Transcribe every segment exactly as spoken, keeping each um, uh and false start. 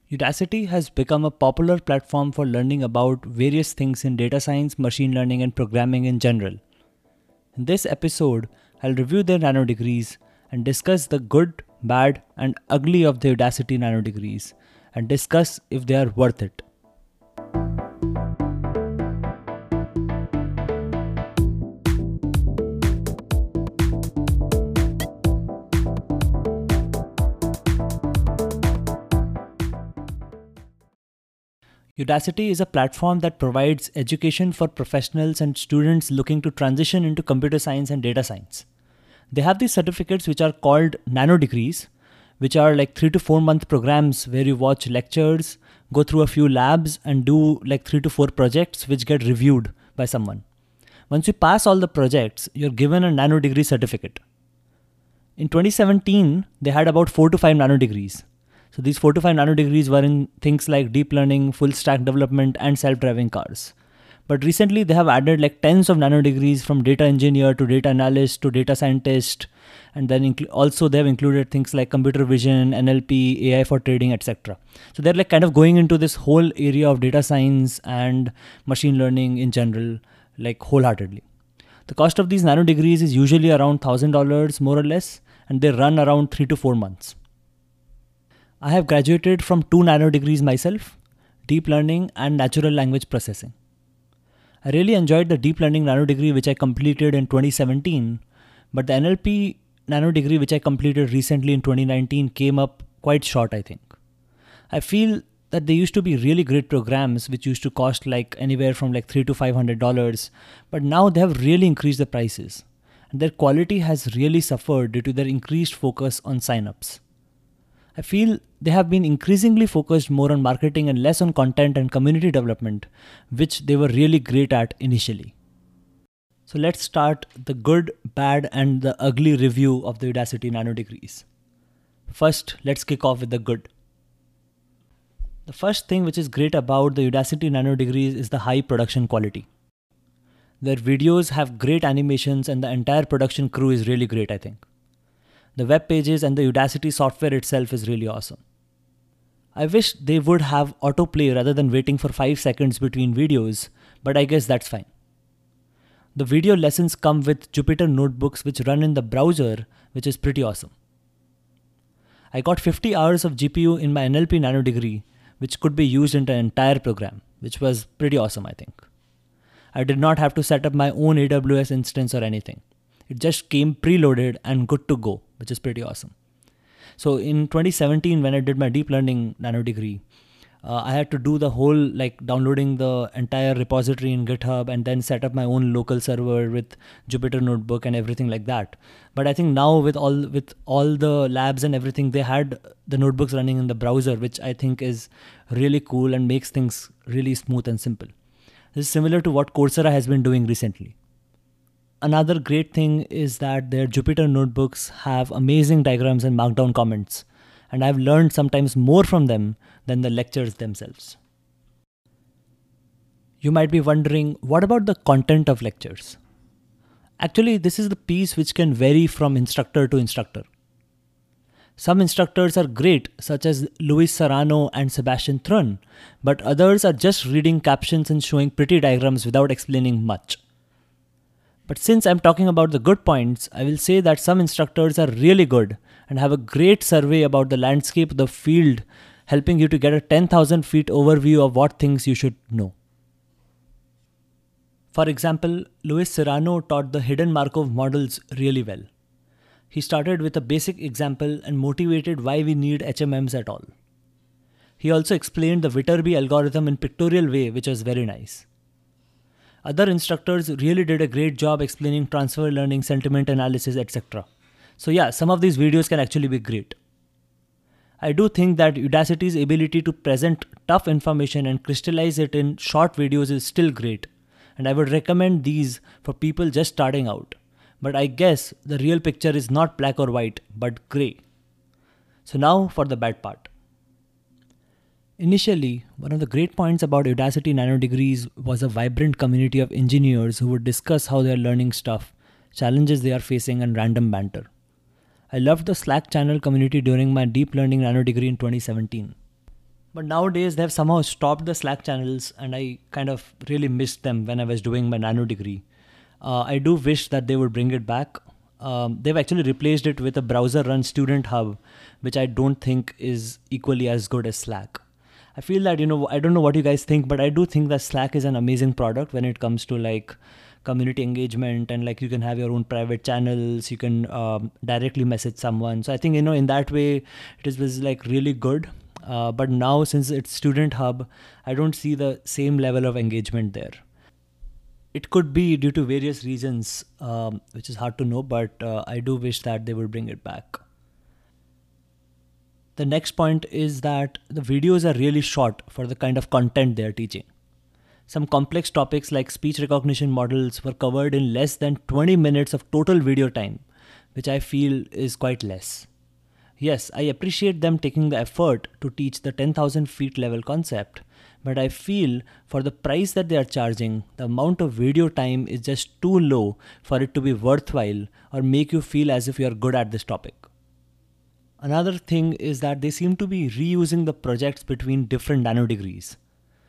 Udacity has become a popular platform for learning about various things in data science, machine learning, and programming in general. In this episode, I'll review their nanodegrees and discuss the good, bad, and ugly of the Udacity nanodegrees and discuss if they are worth it. Udacity is a platform that provides education for professionals and students looking to transition into computer science and data science. They have these certificates which are called nanodegrees, which are like three to four month programs where you watch lectures, go through a few labs, and do like three to four projects which get reviewed by someone. Once you pass all the projects, you're given a nanodegree certificate. In twenty seventeen, they had about four to five nanodegrees. So these four to five nanodegrees were in things like deep learning, full stack development, and self-driving cars. But recently they have added like tens of nanodegrees from data engineer to data analyst to data scientist. And then incl- also they have included things like computer vision, N L P, A I for trading, et cetera. So they're like kind of going into this whole area of data science and machine learning in general, like wholeheartedly. The cost of these nanodegrees is usually around one thousand dollars more or less, and they run around three to four months. I have graduated from two nanodegrees myself, deep learning and natural language processing. I really enjoyed the deep learning nanodegree which I completed in twenty seventeen, but the N L P nanodegree which I completed recently in twenty nineteen came up quite short, I think. I feel that they used to be really great programs which used to cost like anywhere from like three to five hundred dollars, but now they have really increased the prices, and their quality has really suffered due to their increased focus on signups. I feel they have been increasingly focused more on marketing and less on content and community development, which they were really great at initially. So let's start the good, bad, and the ugly review of the Udacity nanodegrees. First, let's kick off with the good. The first thing which is great about the Udacity nanodegrees is the high production quality. Their videos have great animations and the entire production crew is really great, I think. The web pages and the Udacity software itself is really awesome. I wish they would have autoplay rather than waiting for five seconds between videos, but I guess that's fine. The video lessons come with Jupyter notebooks which run in the browser, which is pretty awesome. I got fifty hours of G P U in my N L P nanodegree, which could be used in the entire program, which was pretty awesome, I think. I did not have to set up my own A W S instance or anything. It just came preloaded and good to go, which is pretty awesome. So in twenty seventeen, when I did my deep learning nanodegree, uh, I had to do the whole like downloading the entire repository in GitHub and then set up my own local server with Jupyter notebook and everything like that. But I think now with all with all the labs and everything, they had the notebooks running in the browser, which I think is really cool and makes things really smooth and simple. This is similar to what Coursera has been doing recently. Another great thing is that their Jupyter notebooks have amazing diagrams and markdown comments, and I've learned sometimes more from them than the lectures themselves. You might be wondering, what about the content of lectures? Actually, this is the piece which can vary from instructor to instructor. Some instructors are great, such as Luis Serrano and Sebastian Thrun, but others are just reading captions and showing pretty diagrams without explaining much. But since I'm talking about the good points, I will say that some instructors are really good and have a great survey about the landscape of the field, helping you to get a ten thousand feet overview of what things you should know. For example, Luis Serrano taught the hidden Markov models really well. He started with a basic example and motivated why we need H M Ms at all. He also explained the Viterbi algorithm in pictorial way, which was very nice. Other instructors really did a great job explaining transfer learning, sentiment analysis, et cetera. So yeah, some of these videos can actually be great. I do think that Udacity's ability to present tough information and crystallize it in short videos is still great, and I would recommend these for people just starting out. But I guess the real picture is not black or white, but grey. So now for the bad part. Initially, one of the great points about Udacity nanodegrees was a vibrant community of engineers who would discuss how they are learning stuff, challenges they are facing, and random banter. I loved the Slack channel community during my deep learning nanodegree in twenty seventeen. But nowadays they have somehow stopped the Slack channels, and I kind of really missed them when I was doing my nano degree. Uh, I do wish that they would bring it back. Um, they've actually replaced it with a browser-run student hub, which I don't think is equally as good as Slack. I feel that, you know, I don't know what you guys think, but I do think that Slack is an amazing product when it comes to like community engagement, and like you can have your own private channels, you can um, directly message someone. So I think, you know, in that way, it is was like really good. Uh, but now since it's student hub, I don't see the same level of engagement there. It could be due to various reasons, um, which is hard to know, but uh, I do wish that they would bring it back. The next point is that the videos are really short for the kind of content they are teaching. Some complex topics like speech recognition models were covered in less than twenty minutes of total video time, which I feel is quite less. Yes, I appreciate them taking the effort to teach the ten thousand feet level concept, but I feel for the price that they are charging, the amount of video time is just too low for it to be worthwhile or make you feel as if you are good at this topic. Another thing is that they seem to be reusing the projects between different nano degrees.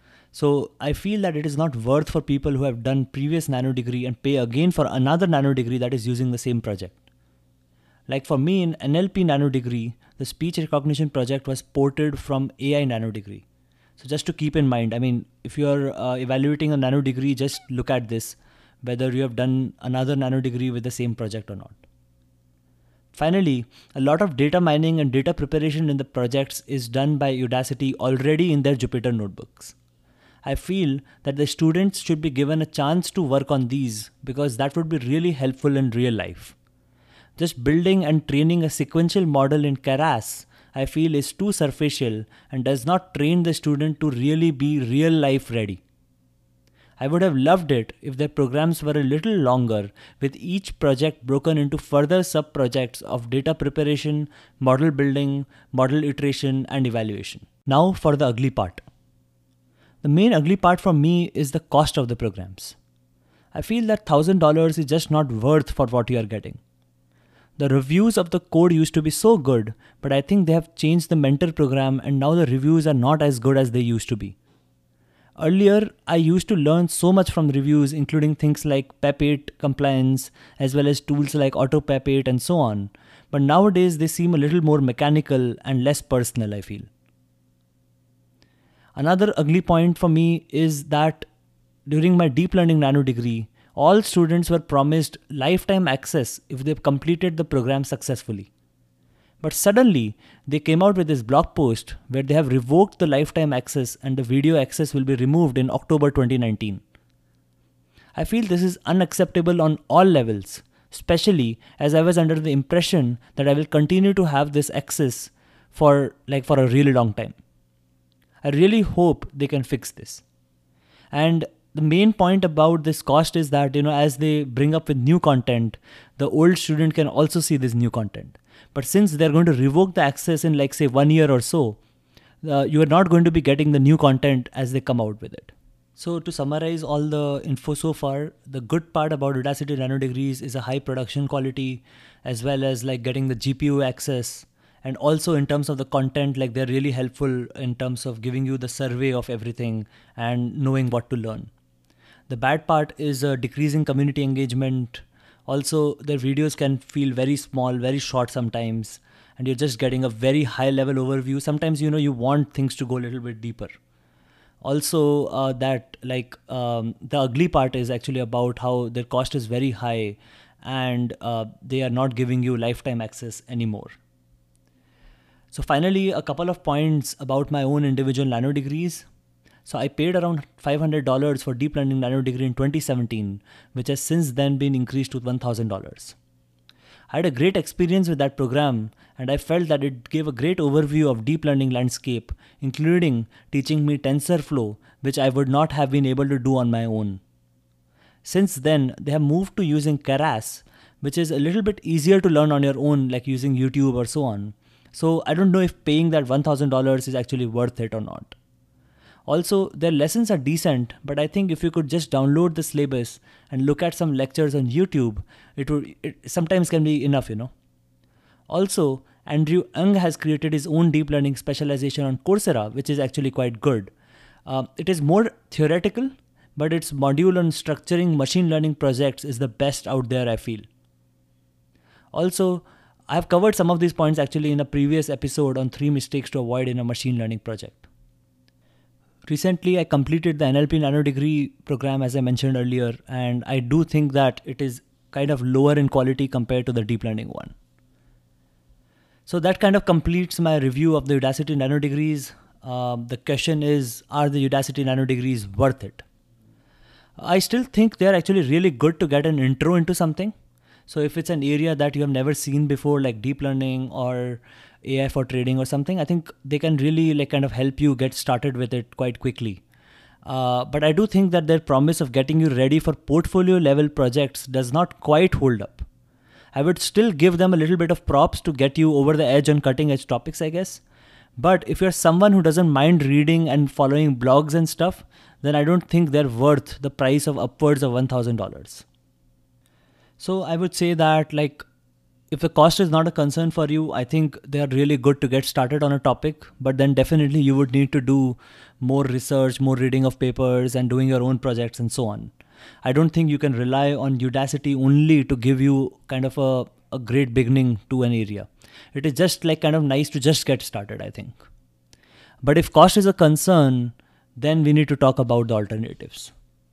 So I feel that it is not worth for people who have done previous nano degree and pay again for another nano degree that is using the same project. Like for me in N L P nano degree, the speech recognition project was ported from A I nano degree. So just to keep in mind, I mean, if you are uh, evaluating a nano degree, just look at this, whether you have done another nano degree with the same project or not. Finally, a lot of data mining and data preparation in the projects is done by Udacity already in their Jupyter notebooks. I feel that the students should be given a chance to work on these because that would be really helpful in real life. Just building and training a sequential model in Keras, I feel is too superficial and does not train the student to really be real life ready. I would have loved it if their programs were a little longer, with each project broken into further sub-projects of data preparation, model building, model iteration, and evaluation. Now for the ugly part. The main ugly part for me is the cost of the programs. I feel that one thousand dollars is just not worth for what you are getting. The reviews of the code used to be so good, but I think they have changed the mentor program and now the reviews are not as good as they used to be. Earlier, I used to learn so much from reviews, including things like PEP eight compliance, as well as tools like AutoPEP eight and so on. But nowadays, they seem a little more mechanical and less personal, I feel. Another ugly point for me is that during my deep learning nano degree, all students were promised lifetime access if they completed the program successfully. But suddenly, they came out with this blog post where they have revoked the lifetime access and the video access will be removed in October twenty nineteen. I feel this is unacceptable on all levels, especially as I was under the impression that I will continue to have this access for like for a really long time. I really hope they can fix this. And the main point about this cost is that, you know, as they bring up with new content, the old student can also see this new content. But since they're going to revoke the access in like say one year or so, uh, you are not going to be getting the new content as they come out with it. So to summarize all the info so far, the good part about Udacity Nano Degrees is a high production quality, as well as like getting the G P U access. And also in terms of the content, like they're really helpful in terms of giving you the survey of everything and knowing what to learn. The bad part is uh, decreasing community engagement. Also, their videos can feel very small, very short sometimes, and you're just getting a very high level overview. Sometimes, you know, you want things to go a little bit deeper. Also, uh, that like um, the ugly part is actually about how their cost is very high and uh, they are not giving you lifetime access anymore. So finally, a couple of points about my own individual nano degrees. So I paid around five hundred dollars for deep learning nano degree in twenty seventeen, which has since then been increased to one thousand dollars. I had a great experience with that program, and I felt that it gave a great overview of deep learning landscape, including teaching me TensorFlow, which I would not have been able to do on my own. Since then, they have moved to using Keras, which is a little bit easier to learn on your own, like using YouTube or so on. So I don't know if paying that one thousand dollars is actually worth it or not. Also, their lessons are decent, but I think if you could just download the syllabus and look at some lectures on YouTube, it would it sometimes can be enough, you know. Also, Andrew Ng has created his own deep learning specialization on Coursera, which is actually quite good. Uh, it is more theoretical, but its module on structuring machine learning projects is the best out there, I feel. Also, I've covered some of these points actually in a previous episode on three mistakes to avoid in a machine learning project. Recently, I completed the N L P Nano Degree program, as I mentioned earlier, and I do think that it is kind of lower in quality compared to the deep learning one. So that kind of completes my review of the Udacity Nano Degrees. Um, the question is, are the Udacity Nano Degrees worth it? I still think they're actually really good to get an intro into something. So if it's an area that you have never seen before, like deep learning or A I for trading or something, I think they can really like kind of help you get started with it quite quickly. Uh, but I do think that their promise of getting you ready for portfolio level projects does not quite hold up. I would still give them a little bit of props to get you over the edge on cutting edge topics, I guess. But if you're someone who doesn't mind reading and following blogs and stuff, then I don't think they're worth the price of upwards of one thousand dollars. So I would say that like, if the cost is not a concern for you, I think they are really good to get started on a topic, but then definitely you would need to do more research, more reading of papers and doing your own projects and so on. I don't think you can rely on Udacity only to give you kind of a, a great beginning to an area. It is just like kind of nice to just get started, I think. But if cost is a concern, then we need to talk about the alternatives.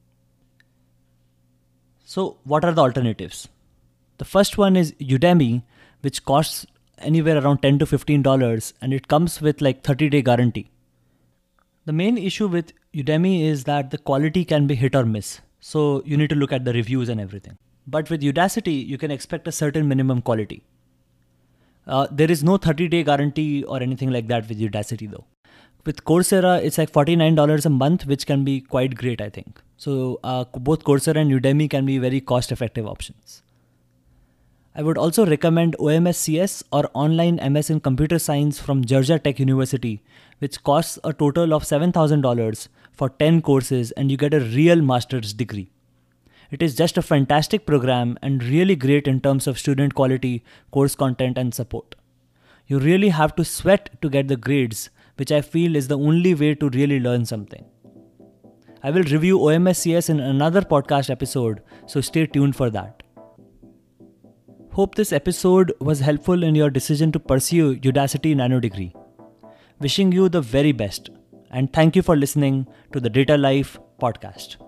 So what are the alternatives? The first one is Udemy, which costs anywhere around ten to fifteen dollars and it comes with like thirty day guarantee. The main issue with Udemy is that the quality can be hit or miss. So you need to look at the reviews and everything. But with Udacity, you can expect a certain minimum quality. Uh, there is no thirty day guarantee or anything like that with Udacity though. With Coursera, it's like forty-nine dollars a month, which can be quite great, I think. So uh, both Coursera and Udemy can be very cost-effective options. I would also recommend O M S C S or Online M S in Computer Science from Georgia Tech University, which costs a total of seven thousand dollars for ten courses and you get a real master's degree. It is just a fantastic program and really great in terms of student quality, course content and support. You really have to sweat to get the grades, which I feel is the only way to really learn something. I will review O M S C S in another podcast episode, so stay tuned for that. Hope this episode was helpful in your decision to pursue Udacity Nano Degree. Wishing you the very best, and thank you for listening to the Data Life podcast.